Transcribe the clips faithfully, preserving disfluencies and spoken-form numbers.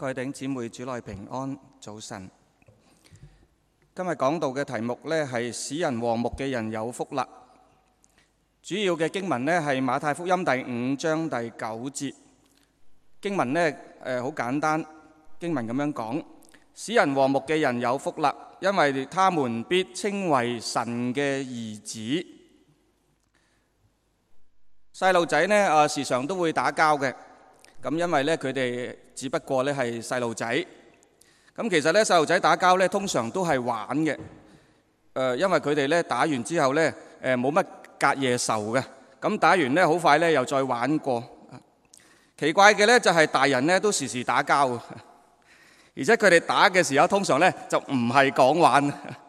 各位弟兄姊妹，主內平安，早晨。今日講到嘅題目呢係使人和睦嘅人有福啦。主要嘅經文呢係馬太福音第五章第九節。經文呢誒好簡單，經文咁樣講：使人和睦嘅人有福啦，因為他們必稱為神嘅兒子。細路仔呢啊時常都會打交嘅。咁因為咧，佢哋只不過咧係細路仔。咁其實咧，細路仔打交咧，通常都係玩嘅。誒，因為佢哋咧打完之後咧，誒冇乜隔夜仇嘅。咁打完咧，好快咧又再玩過。奇怪嘅咧就係大人咧都時時打交，而且佢哋打嘅時候通常咧就唔係講玩。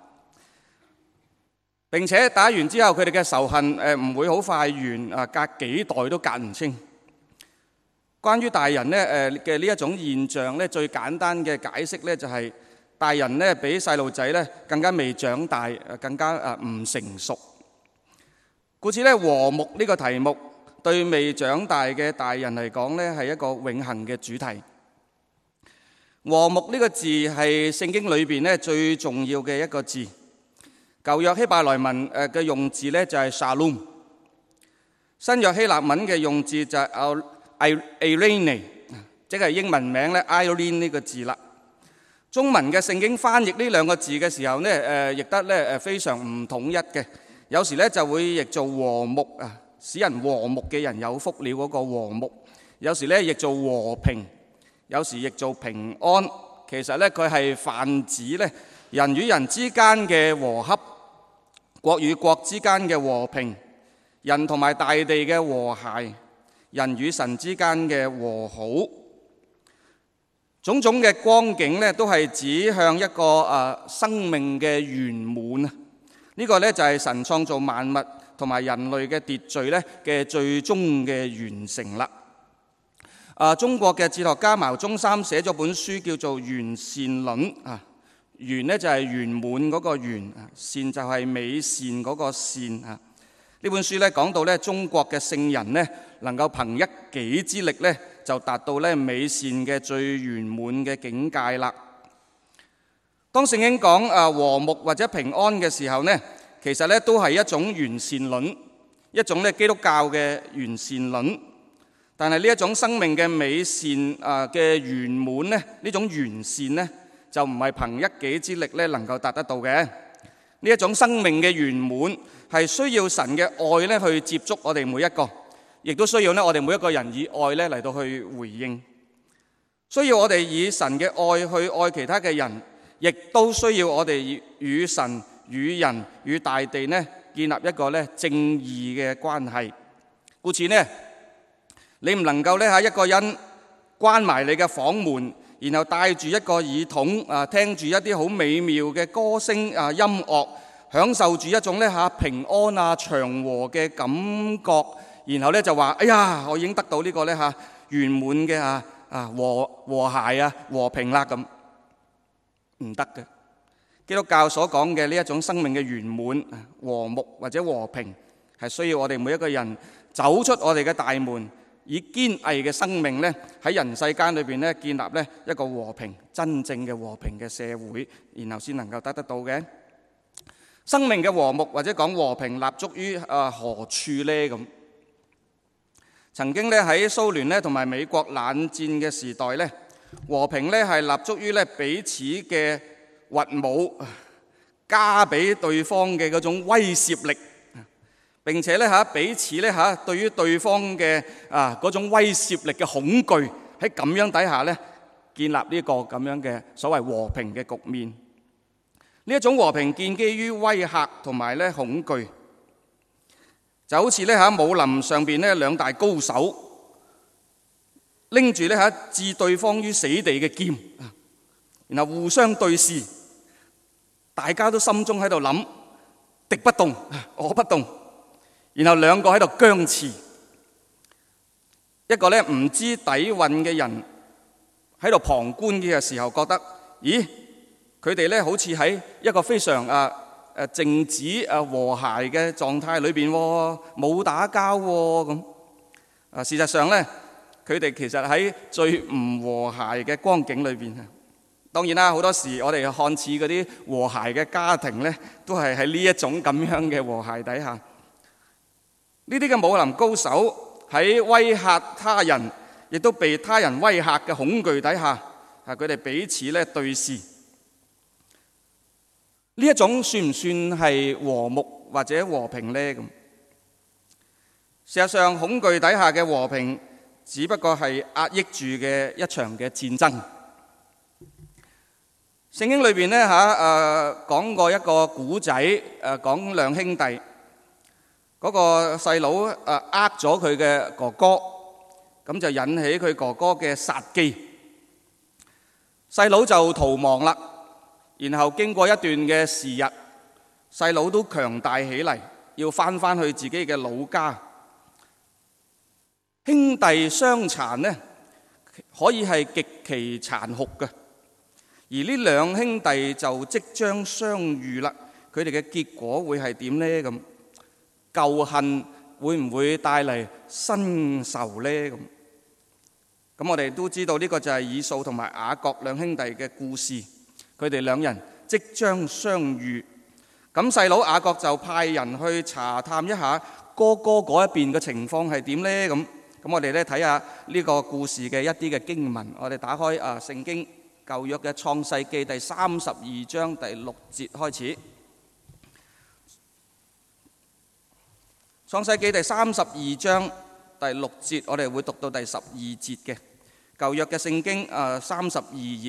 並且打完之後，佢哋嘅仇恨誒唔會好快完，啊隔幾代都隔唔清。關於大人咧誒嘅呢一種現象咧，最簡單嘅解釋咧就係大人咧比細路仔咧更加未長大，誒更加誒唔成熟。故此咧，和睦呢個題目對未長大嘅大人嚟講咧係一個永恆嘅主題。和睦呢個字係聖經裏邊咧最重要嘅一個字。舊約希伯來文誒嘅用字咧就係 shalom， 新約希臘文嘅用字就係Eirene， 即係英文名咧 Irene 呢個字啦。中文嘅聖經翻譯呢兩個字嘅時候咧，誒譯得咧誒非常唔統一嘅。有時咧就會譯做和睦啊，使人和睦嘅人有福了嗰個和睦。有時咧譯做和平，有時譯做平安。其實咧佢係泛指咧人與人之間嘅和洽，國與國之間嘅和平，人同埋大地嘅和諧，人與神之間嘅和好，種種嘅光景咧，都係指向一個誒生命嘅圓滿啊！呢個咧就係神創造萬物同埋人類嘅秩序咧嘅最終嘅完成啦。啊，中國嘅哲學家牟宗三寫咗本書叫做《圓善論》啊，圓咧就係圓滿嗰個圓，善就係美善嗰個善啊。呢本書咧講到咧中國嘅聖人咧，能夠憑一己之力咧，就達到咧美善嘅最圓滿嘅境界啦。當聖經講啊和睦或者平安嘅時候呢，其實咧都係一種圓善論，一種咧基督教嘅圓善論。但係呢一種生命嘅美善啊嘅圓滿咧，呢種完善咧，就唔係憑一己之力咧能夠達得到嘅。呢一種生命嘅圓滿係需要神嘅愛咧去接觸我哋每一個。亦都需要咧，我哋每一個人以愛咧嚟到去回應，需要我哋以神嘅愛去愛其他嘅人，亦都需要我哋與神、與人、與大地呢建立一個咧正義嘅關係。故此呢，你唔能夠咧喺一個人關埋你嘅房門，然後帶住一個耳筒啊，聽住一啲好美妙嘅歌聲啊、音樂，享受住一種咧嚇平安啊、祥和嘅感覺。然後咧就話：哎呀，我已經得到呢個咧嚇圓滿嘅啊啊和和諧啊和平啦咁，唔得嘅。基督教所講嘅呢一種生命嘅圓滿、和睦或者和平，係需要我哋每一個人走出我哋嘅大門，以堅毅嘅生命咧喺人世間裏邊咧建立咧一個和平、真正嘅和平嘅社會，然後先能夠得得到嘅生命嘅和睦或者講和平，立足於啊何處咧咁？曾經咧喺蘇聯咧同埋美國冷戰嘅時代咧，和平咧係立足於咧彼此嘅核武加俾對方嘅嗰種威懾力，並且咧嚇彼此咧嚇對於對方嘅啊嗰種威懾力嘅恐懼，喺咁樣底下咧建立呢個咁樣嘅所謂和平嘅局面。呢一種和平建基於威嚇同埋咧恐懼。就好似咧喺武林上邊咧兩大高手拎住咧嚇置對方於死地嘅劍，然後互相對視，大家都心中喺度諗敵不動我不動，然後兩個喺度僵持。一個咧唔知底蘊嘅人喺度旁觀嘅時候，覺得咦佢哋咧好似喺一個非常啊〜誒靜止誒和諧嘅狀態裏邊喎，冇打交喎咁。啊，事實上咧， 佢哋其實喺最唔和諧嘅光景裏邊。當然啦，好多時我哋看似嗰啲和諧嘅家庭呢，都係喺呢一種咁樣嘅和諧底下。呢啲嘅武林高手喺威嚇他人，亦都被他人威嚇嘅恐懼底下，啊，佢哋彼此咧對視。呢一種算唔算係和睦或者和平呢？咁事實上，恐懼底下嘅和平，只不過係壓抑住嘅一場嘅戰爭。聖經裏邊咧嚇誒講過一個古仔，誒講兩兄弟，嗰個細佬誒呃咗佢嘅哥哥，咁就引起佢哥哥嘅殺機。細佬就逃亡啦，然後經過一段嘅時日，細佬都強大起嚟，要翻翻去自己嘅老家。兄弟相殘呢，可以係極其殘酷嘅。而呢兩兄弟就即將相遇啦，佢哋嘅結果會係點呢？咁舊恨會唔會帶嚟新仇呢？咁咁我哋都知道呢個就係以掃同埋雅各兩兄弟嘅故事，佢哋兩人即將相遇。咁細佬雅各就派人去查探一下哥哥嗰一邊嘅情況係點呢？咁咁我哋咧睇下呢個故事嘅一啲嘅經文，我哋打開啊聖經。舊約嘅創世記第三十二章第六節開始。創世記第三十二章第六節，我哋會讀到第十二節嘅舊約嘅聖經啊，三十二頁。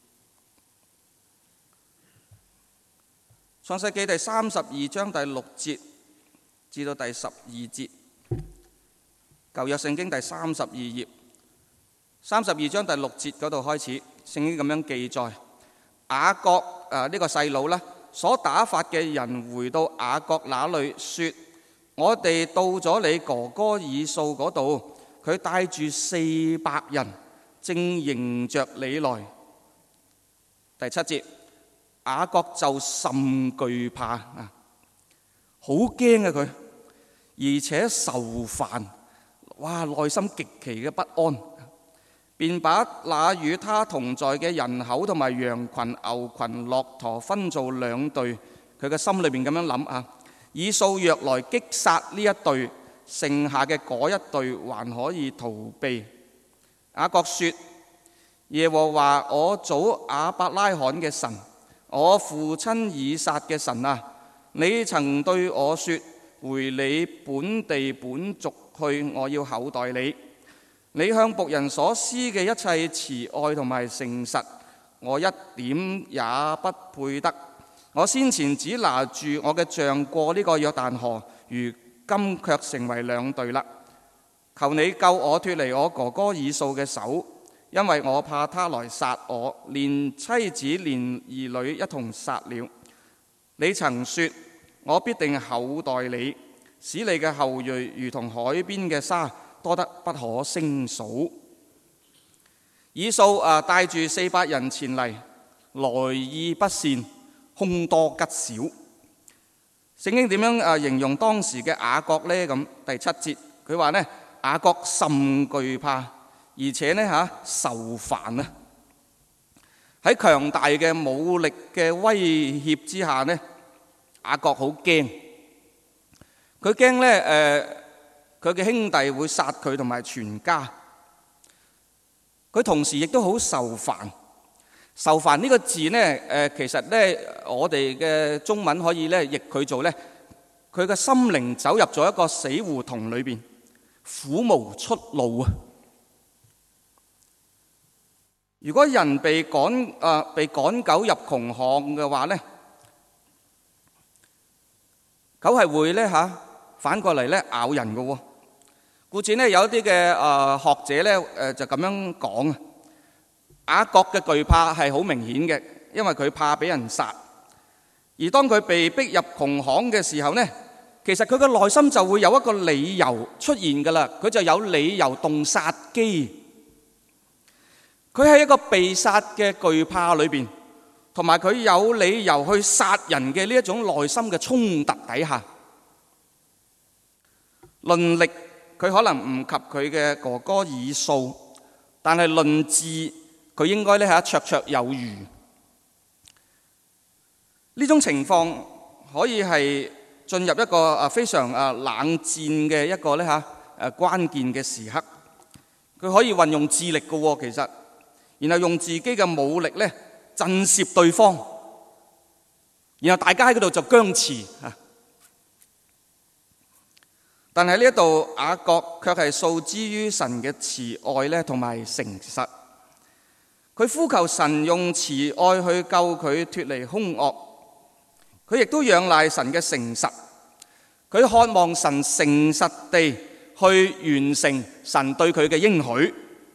創世記第三十二章第六節至到第十二節，舊約聖經第三十二頁，三十二章第六節嗰度開始。聖經咁樣記載，雅各誒呢個細佬呢，所打發嘅人回到雅各那裏，說：我哋到咗你哥哥以掃嗰度，佢帶住四百人，正迎着你來。第七節，雅各就甚懼怕啊，好驚啊佢，而且愁煩，哇，內心極其嘅不安。便把那與他同在嘅人口同埋羊群、牛群、駱駝分做兩隊。佢嘅心裏邊咁樣諗啊，以掃若來擊殺呢一隊，剩下嘅嗰一隊還可以逃避。雅各說：耶和華我祖亞伯拉罕嘅神，我父親以撒嘅神啊，你曾對我說：回你本地本族去，我要厚待你。你向僕人所施嘅一切慈愛同埋誠實，我一點也不配得。我先前只拿住我嘅杖過呢個約旦河，如今卻成為兩隊啦。求你救我脫離我哥哥以掃嘅手，因為我怕他來殺我，連妻子連兒女一同殺了。你曾說，我必定厚待你，使你嘅後裔如同海邊嘅沙，多得不可勝數。以掃啊，帶住四百人前嚟，來意不善，凶多吉少。聖經點樣啊形容當時嘅雅各呢？咁第七節佢話呢，雅各甚懼怕，而且呢吓愁煩啊。喺強大嘅武力嘅威脅之下呢，雅各好驚。佢驚呢誒。呃佢嘅兄弟會殺佢同埋全家，佢同時亦都好愁煩。愁煩呢個字呢，誒其實呢，我哋嘅中文可以咧譯佢做呢，佢嘅心靈走入咗一個死胡同裏邊，苦無出路啊！如果人被趕誒、呃、被趕狗入窮巷嘅話呢，狗係會咧嚇反過嚟咧咬人嘅喎。故此呢，有一啲嘅誒學者咧誒就咁樣講啊，雅各嘅懼怕係好明顯嘅，因為佢怕俾人殺。而當佢被逼入窮巷嘅時候呢，其實佢嘅內心就會有一個理由出現㗎啦，佢就有理由動殺機。佢喺一個被殺嘅懼怕裏邊，同埋佢有理由去殺人嘅呢一種內心嘅衝突底下，論力佢可能唔及佢嘅哥哥以掃，但係論智佢應該咧係綽綽有餘。呢種情況可以係進入一個啊非常啊冷戰嘅一個咧嚇誒關鍵嘅時刻。佢可以運用智力嘅喎，其實，然後用自己嘅武力咧震懾對方，然後大家喺嗰度就僵持啊。但係呢一度雅各卻係訴之於神嘅慈愛咧同埋誠實。佢呼求神用慈愛去救佢脫離兇惡。佢亦都仰賴神嘅誠實，佢渴望神誠實地去完成神對佢嘅應許。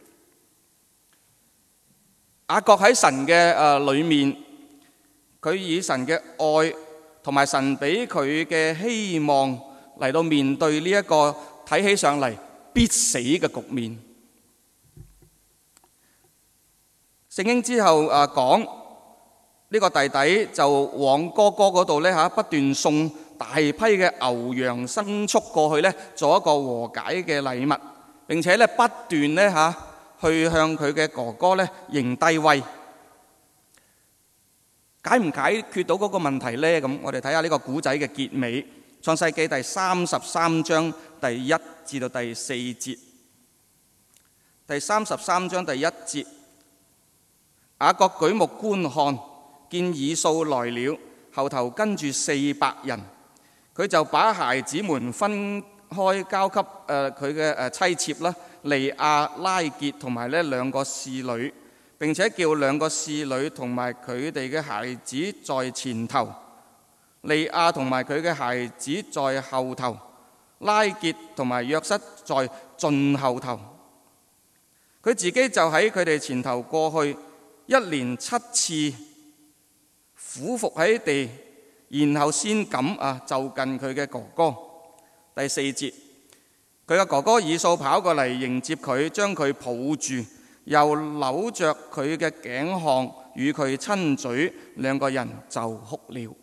雅各喺神嘅誒裏面，佢以神嘅愛同埋神俾佢嘅希望嚟到面對呢一個睇起上嚟必死嘅局面。聖經之後誒講。呢個弟弟就往哥哥嗰度咧嚇，不斷送大批嘅牛羊牲畜過去咧，做一個和解嘅禮物。並且咧不斷咧嚇去向佢嘅哥哥咧認低威。解唔解決到嗰個問題咧？咁我哋睇下呢個古仔嘅結尾，創世記第三十三章第一至到第四節。第三十三章第一節，雅各舉目觀看，見以掃來了，後頭跟住四百人，佢就把孩子們分開交給誒佢嘅誒妻妾啦，利亞、拉結同埋呢兩個侍女，並且叫兩個侍女同埋佢哋嘅孩子在前頭，利亞同埋佢嘅孩子在後頭，拉結同埋約瑟在盡後頭。佢自己就喺佢哋前頭過去，一連七次俯伏喺地，然後先敢啊就近佢嘅哥哥。第四節，佢嘅哥哥以掃跑過嚟迎接佢，將佢抱住，又摟着佢嘅頸項與佢親嘴，兩個人就哭了。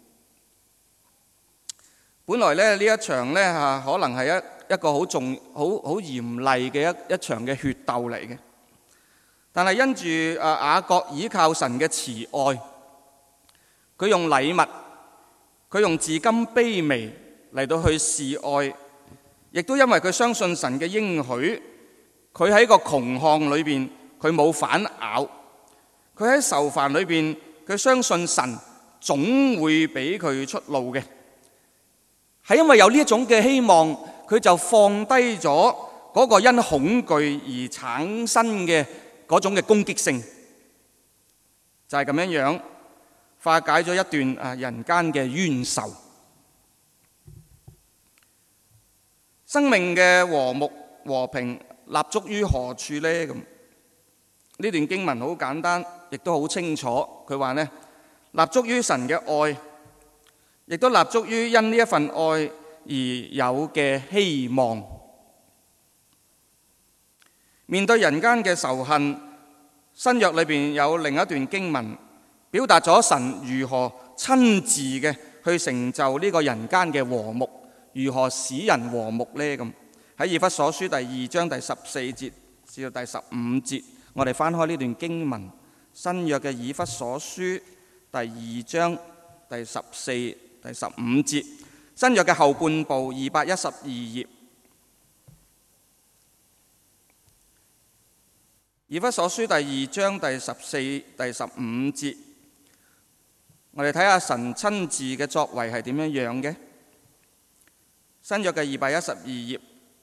本來咧呢一場咧嚇可能係一一個好重好好嚴厲嘅一一場嘅血鬥嚟嘅，但係因住啊雅各倚靠神嘅慈愛。佢用禮物，佢用至今卑微嚟到去示愛，亦都因為佢相信神嘅應許，佢喺個窮巷裏邊，佢冇反咬；佢喺愁煩裏邊，佢相信神總會俾佢出路嘅。係因為有呢一種嘅希望，佢就放低咗嗰個因恐懼而產生嘅嗰種嘅攻擊性，就係咁樣樣。化解咗一段啊人間嘅冤仇，生命嘅和睦和平立足於何處呢？咁呢段經文好簡單，亦都好清楚。佢話呢，立足於神嘅愛，亦都立足於因呢一份愛而有嘅希望。面對人間嘅仇恨，新約裏邊有另一段經文，表達咗神如何親自嘅去成就呢個人間嘅和睦，如何使人和睦呢？咁喺以弗所書第二章第十四節至到第十五節，我哋翻開呢段經文，新約嘅以弗所書第二章第十四、第十五節，新約嘅後半部二百一十二頁。以弗所書第二章第十四、第十五節。我哋睇下神親自嘅作為係點樣樣嘅。新約嘅二百一十二頁，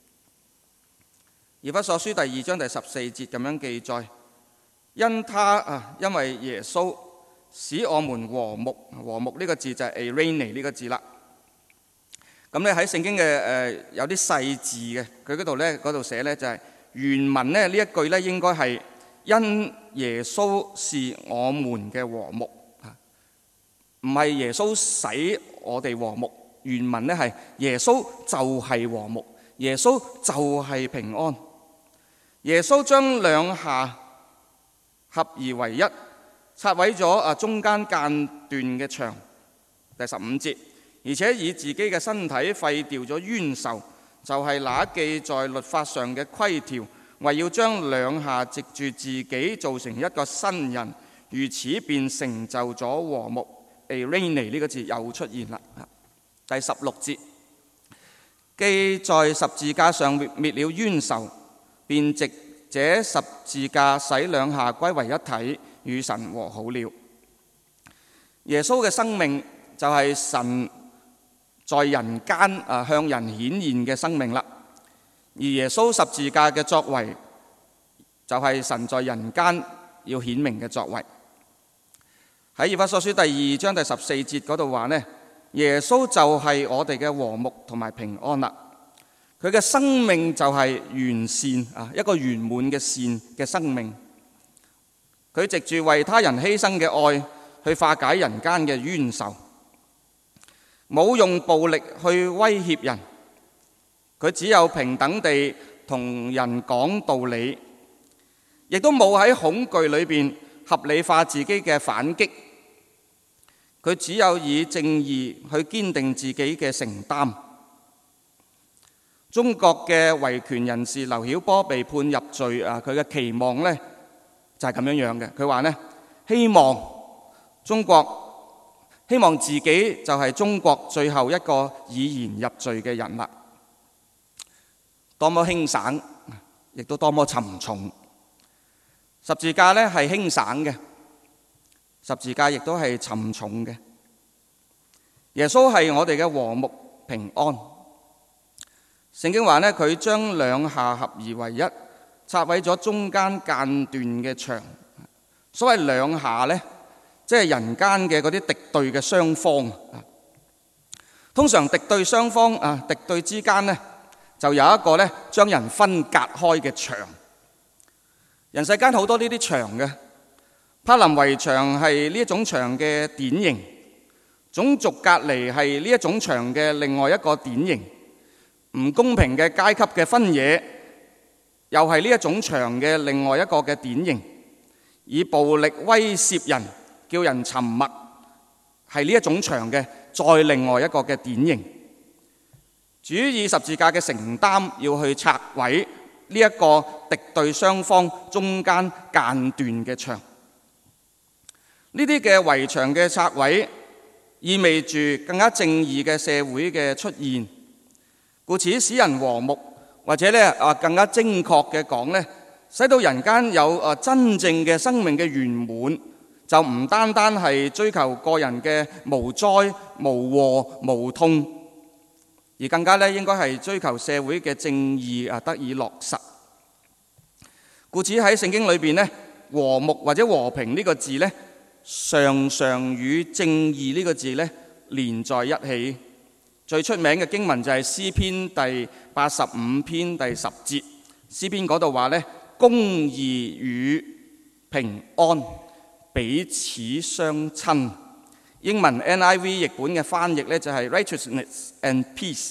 以弗所書第二章第十四節咁樣記載：因他啊，因為耶穌使我們和睦。和睦呢個字就係 eirene 呢個字啦。咁咧喺聖經嘅誒、呃、有啲細字嘅，佢嗰度咧嗰度寫咧就係、是、原文咧呢一句咧應該係因耶穌是我們嘅和睦。唔係耶穌使我哋和睦，原文咧係耶穌就係和睦，耶穌就係平安。耶穌將兩下合而為一，拆毀咗啊中間間斷嘅牆。第十五節，而且以自己嘅身體廢掉咗冤仇， 就係那記在律法上嘅規條，為要將兩下藉住自己造成一個新人，如此便成就咗和睦。eirene 呢個字又出現啦。第十六節，既在十字架上滅了冤仇，便藉這十字架使兩下歸為一體，與神和好了。耶穌嘅生命就係神在人間啊向人顯現嘅生命啦。而耶穌十字架嘅作為就係神在人間要顯明嘅作為。喺以弗所書第二章第十四節嗰度話呢，耶穌就係我哋嘅和睦同埋平安啦。佢嘅生命就係完善啊，一個圓滿嘅善嘅生命。佢藉住為他人犧牲嘅愛去化解人間嘅冤仇，冇用暴力去威脅人，佢只有平等地同人講道理，亦都冇喺恐懼裏邊合理化自己嘅反擊。佢只有以正義去堅定自己嘅承擔。中國嘅維權人士劉曉波被判入罪啊！佢嘅期望呢就係咁樣樣嘅。佢話呢，希望中國希望自己就係中國最後一個以言入罪嘅人啦。多麼輕省，亦都多麼沉重。十字架呢係輕省嘅，十字架亦都係沉重嘅。耶穌係我哋嘅和睦平安。聖經話呢，佢將兩下合而為一，拆毀咗中間間斷嘅牆。所謂兩下呢，即係人間嘅嗰啲敵對嘅雙方。通常敵對雙方啊，敵對之間呢，就有一個呢將人分隔開嘅牆。人世間好多呢啲牆嘅，柏林圍牆係呢一種牆嘅典型，種族隔離係呢一種牆嘅另外一個典型。唔公平嘅階級嘅分野，又係呢一種牆嘅另外一個嘅典型。以暴力威脅人，叫人沉默，係呢一種牆嘅再另外一個嘅典型。主以十字架嘅承擔，要去拆毀呢一個敵對雙方中間間斷嘅牆。呢啲嘅圍牆嘅拆毀，意味住更加正義嘅社會嘅出現。故此使人和睦，或者咧啊更加精確嘅講咧，使到人間有啊真正嘅生命嘅圓滿，就唔單單係追求個人嘅無災無禍無痛，而更加咧應該係追求社會嘅正義啊得以落實。故此喺聖經裏邊咧，和睦或者和平呢個字咧，常常與正義呢個字咧連在一起。最出名嘅經文就係詩篇第八十五篇第十節，詩篇嗰度話咧，公義與平安彼此相親。英文 N I V 譯本嘅翻譯咧就係 righteousness and peace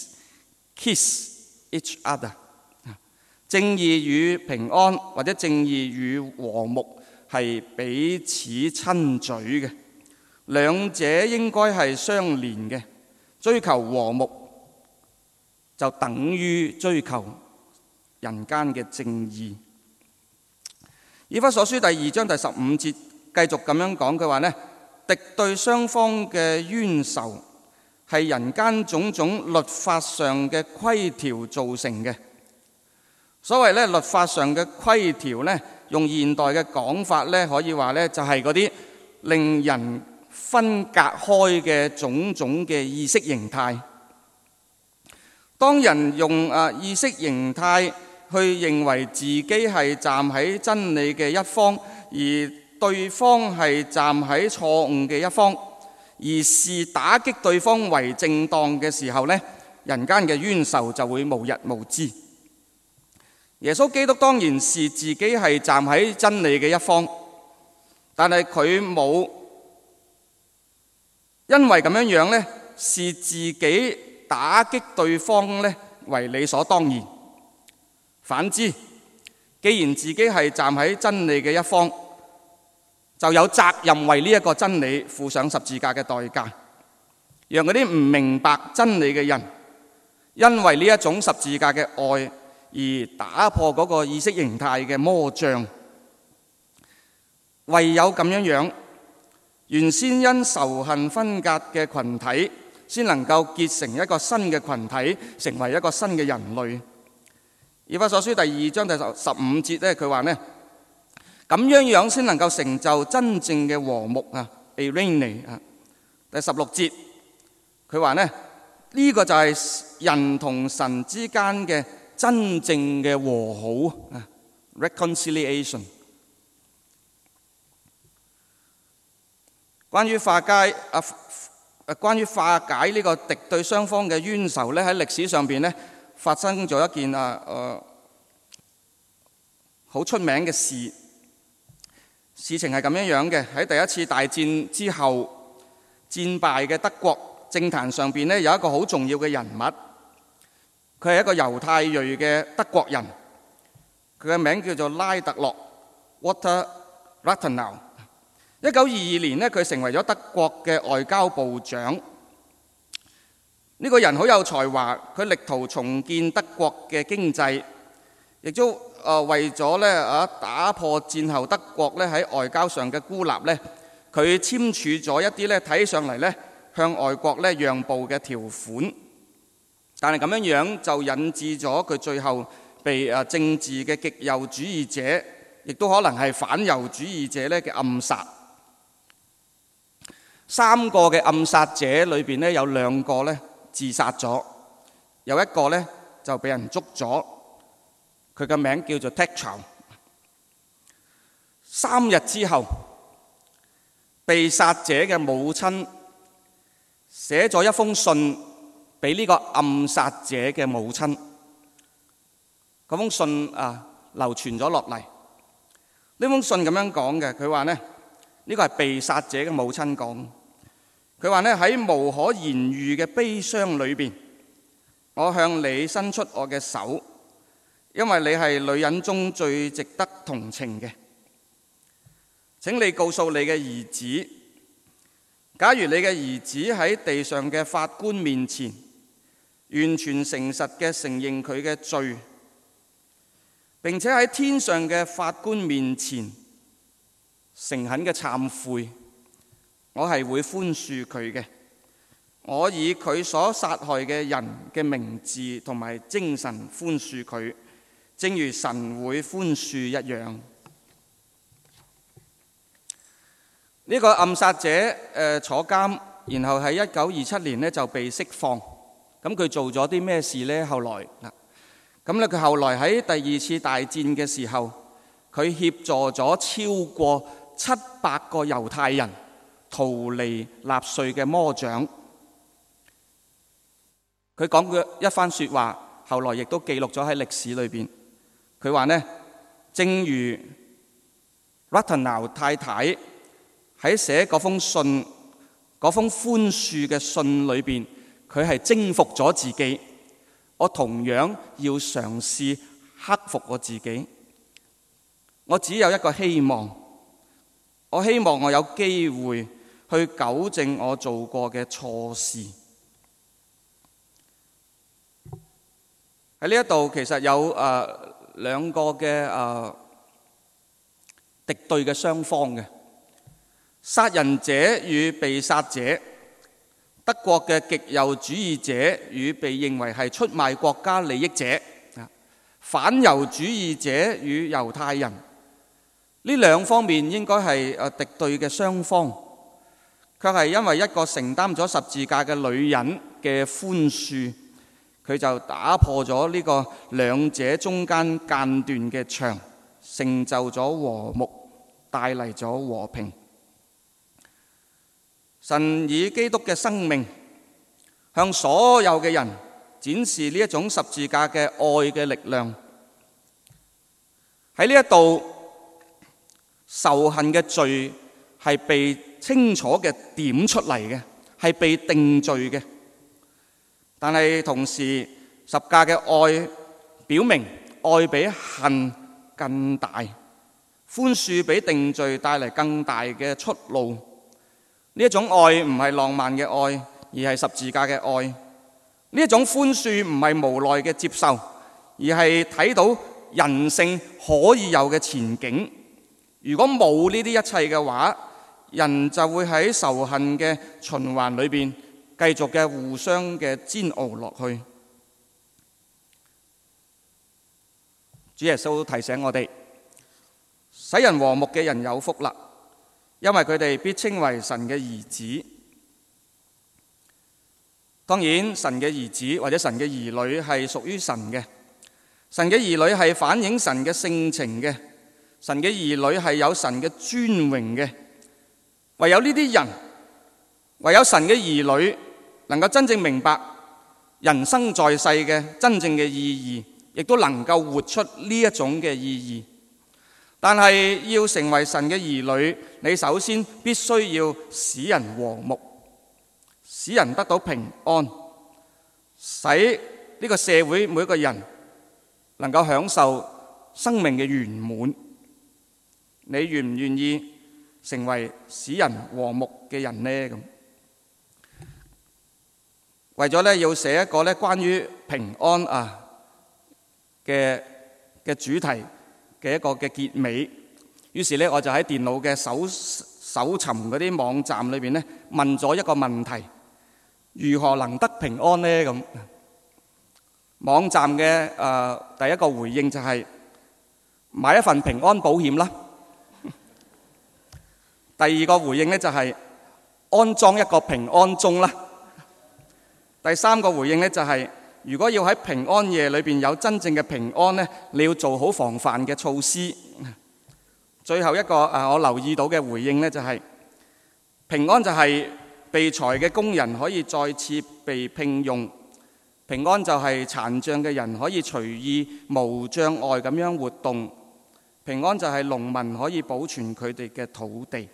kiss each other。正義與平安或者正義與和睦係彼此親嘴嘅，兩者應該係相連嘅。追求和睦就等於追求人間嘅正義。以弗所書第二章第十五節繼續咁樣講，佢話呢，敵對雙方嘅冤仇係人間種種律法上嘅規條造成嘅。所謂咧律法上嘅規條呢，用現代嘅講法呢，可以話呢就係嗰啲令人分隔開嘅種種嘅意識形態。當人用啊意識形態去認為自己係站喺真理嘅一方，而對方係站喺錯誤嘅一方，而是打擊對方為正當嘅時候呢，人間嘅冤仇就會無日無之。耶穌基督當然是自己係站喺真理嘅一方，但係佢冇因為咁樣樣呢，視自己打擊對方呢為理所當然。反之，既然自己係站喺真理嘅一方，就有責任為呢一個真理付上十字架嘅代價，讓嗰啲唔明白真理嘅人， 因為呢一種十字架嘅愛而打破嗰個意識形態嘅魔障。唯有咁樣樣，原先因仇恨分隔嘅群體先能夠結成一個新嘅群體，成為一個新嘅人類。以弗所書第二章第十五節咧，佢話呢，咁樣樣先能夠成就真正嘅和睦啊 ，eirene 啊。第十六節佢話呢，呢個就係人同神之間嘅真正嘅和好啊 ，reconciliation。關於化解啊，關於化解呢個敵對雙方嘅冤仇咧，喺歷史上邊咧發生咗一件啊誒好出名嘅事。事情係咁樣樣嘅，喺第一次大戰之後戰敗嘅德國政壇上邊咧，有一個好重要嘅人物，佢係一個猶太裔嘅德國人，佢嘅名叫做拉特洛 Walter Rathenau。一九二二年呢，佢成為咗德國嘅外交部長。呢個人好有才華，佢力圖重建德國嘅經濟，亦都誒為咗咧啊打破戰後德國咧喺外交上嘅孤立咧，佢簽署咗一啲咧睇上嚟咧向外國咧讓步嘅條款。但係咁樣樣就引致咗佢最後被誒政治嘅極右主義者，亦都可能係反猶主義者咧嘅暗殺。三個嘅暗殺者裏邊咧，有兩個咧自殺咗，有一個咧就俾人捉咗。佢嘅名叫做 Techau。三日之後，被殺者嘅母親寫咗一封信俾呢個暗殺者嘅母親。嗰封信啊流傳咗落嚟。呢封信咁樣講嘅，佢話呢，呢個係被殺者嘅母親講。佢話呢，喺無可言喻嘅悲傷裏邊，我向你伸出我嘅手，因為你係女人中最值得同情嘅。請你告訴你嘅兒子，假如你嘅兒子喺地上嘅法官面前完全誠實嘅承認佢嘅罪，並且喺天上嘅法官面前誠懇嘅懺悔，我係會寬恕佢嘅。我以佢所殺害嘅人嘅名字同埋精神寬恕佢，正如神會寬恕一樣。呢個暗殺者誒坐監，然後喺一九二七年咧就被釋放。咁佢做咗啲咩事呢？後來嗱，咁咧佢後來喺第二次大戰嘅時候，佢協助咗超過七百個猶太人逃離納粹嘅魔掌。佢講嘅一番說話，後來亦都記錄咗喺歷史裏邊。佢話呢，正如 Rathenau 太太喺寫嗰封信、嗰封寬恕嘅信裏邊，佢係征服咗自己。我同樣要嘗試克服我自己。我只有一個希望，我希望我有機會去糾正我做過嘅錯事。喺呢一度其實有誒兩個嘅誒敵對嘅雙方嘅。殺人者與被殺者，德國嘅極右主義者與被認為係出賣國家利益者，反猶主義者與猶太人，呢兩方面應該係誒敵對嘅雙方，卻係因為一個承擔咗十字架嘅女人嘅寬恕，佢就打破咗呢個兩者中間間斷嘅牆，成就咗和睦，帶嚟咗和平。神以基督嘅生命向所有嘅人展示呢一種十字架嘅愛嘅力量。喺呢一度，仇恨嘅罪係被清楚嘅點出嚟嘅，係被定罪嘅。但係同時，十架嘅愛表明愛比恨更大，寬恕比定罪帶嚟更大嘅出路。呢一種愛唔係浪漫嘅愛，而係十字架嘅愛。 呢一種寬恕唔係無奈嘅接受，而係睇到人性可以有嘅前景。如果冇呢啲一切嘅話，人就會喺仇恨嘅循環裏邊繼續嘅互相嘅煎熬落去。主耶穌提醒我哋，使人和睦嘅人有福啦，因為佢哋必稱為神嘅兒子。當然，神嘅兒子或者神嘅兒女係屬於神嘅，神嘅兒女係反映神嘅性情嘅，神嘅兒女係有神嘅尊榮嘅。唯有呢啲人，唯有神嘅兒女能夠真正明白人生在世嘅真正嘅意義，亦都能夠活出呢一種嘅意義。但係要成為神嘅兒女，你首先必須要使人和睦，使人得到平安，使呢個社會每一個人能夠享受生命嘅圓滿。你願唔願意成為使人和睦嘅人呢？咁為咗咧要寫一個咧關於平安啊嘅嘅主題嘅一個嘅結尾，於是咧我就喺電腦嘅搜搜尋嗰啲網站裏邊咧問咗一個問題：如何能得平安呢？咁網站嘅誒第一個回應就係買一份平安保險啦。第二個回應咧就係安裝一個平安鐘啦。第三個回應咧就係如果要喺平安夜裏邊有真正嘅平安咧，你要做好防範嘅措施。最後一個誒我留意到嘅回應咧就係平安就係被裁嘅工人可以再次被聘用，平安就係殘障嘅人可以隨意無障礙咁樣活動，平安就係農民可以保存佢哋嘅土地。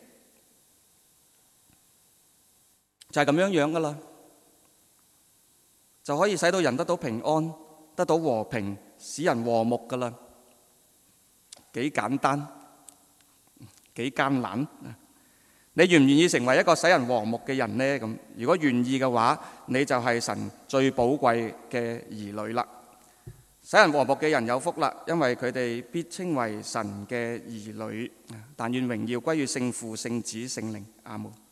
就係咁樣樣噶啦，就可以使到人得到平安，得到和平，使人和睦噶啦。幾簡單，幾艱難。你願唔願意成為一個使人和睦嘅人呢？咁如果願意嘅話，你就係神最寶貴嘅兒女啦。使人和睦嘅人有福啦，因為佢哋必稱為神嘅兒女。但願榮耀歸於聖父、聖子、聖靈。阿們。